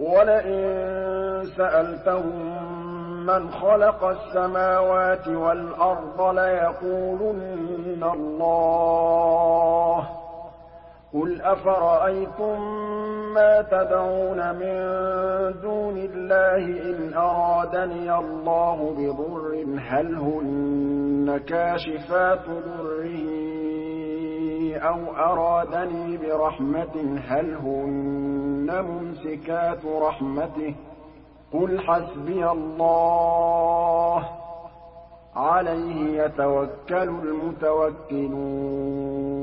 وَلَئِن سَأَلْتَهُم مَّنْ خَلَقَ السَّمَاوَاتِ وَالْأَرْضَ لَيَقُولُنَّ اللَّهُ ۚ قُلْ أَفَرَأَيْتُم مَّا تَدْعُونَ مِن دُونِ اللَّهِ إِنْ أَرَادَنِيَ اللَّهُ بِضُرٍّ هَلْ هُنَّ كَاشِفَاتُ ضُرِّهِ أَوْ أَرَادَنِي بِرَحْمَةٍ هَلْ هُنَّ مُمْسِكَاتُ رَحْمَتِهِ ۚ قُلْ حَسْبِيَ اللَّهُ ۖ عَلَيْهِ يَتَوَكَّلُ الْمُتَوَكِّلُونَ